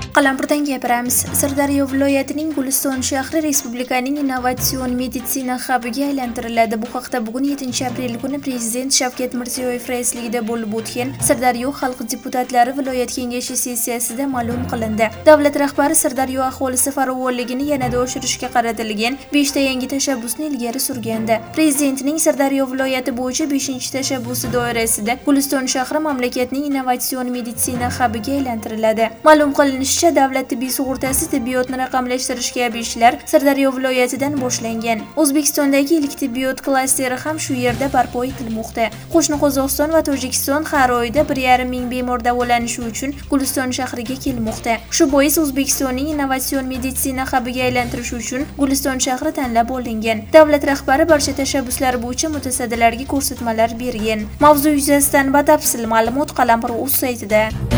Qalampirdan gapiramiz. Sirdaryo viloyatining Guliston shahri respublikaning innovatsion meditsina hubiga aylantiriladi. Bu haqda bugun 7-aprel kuni Prezident Shavkat Mirziyoyev raisligida bo'lib o'tgan Sirdaryo xalq deputatlari viloyat kengashi sessiyasida ma'lum qilindi. Davlat rahbari Sirdaryo aholisi farovonligini yanada oshirishga qaratilgan 5 ta yangi tashabbusni ilgari surgandi. Prezidentning Sirdaryo viloyati bo'yicha 5-tashabbusi doirasida Guliston shahri mamlakatning innovatsion meditsina hubiga aylantiriladi. Ma'lum qilinishicha, davlat tibbiy sug'urtasi tibbiyotni raqamlashtirish kabi ishlar Sirdaryo viloyatidan boshlangan. O'zbekistondagi ilk tibbiyot klasteri ham shu yerda barpo etilmoqda. Qo'shni Qozog'iston va Tojikiston har oyda 1,5 ming bemor davolanishi uchun Guliston shahriga kelmoqda. Shu bois O'zbekistonning innovatsion meditsina hubiga aylantirish uchun Guliston shahri tanlab olingan. Davlat rahbari barcha tashabbuslar bo'yicha mutasaddilarga ko'rsatmalar bergan. Mavzu yuzasidan batafsil ma'lumot Qalampir.uz saytida.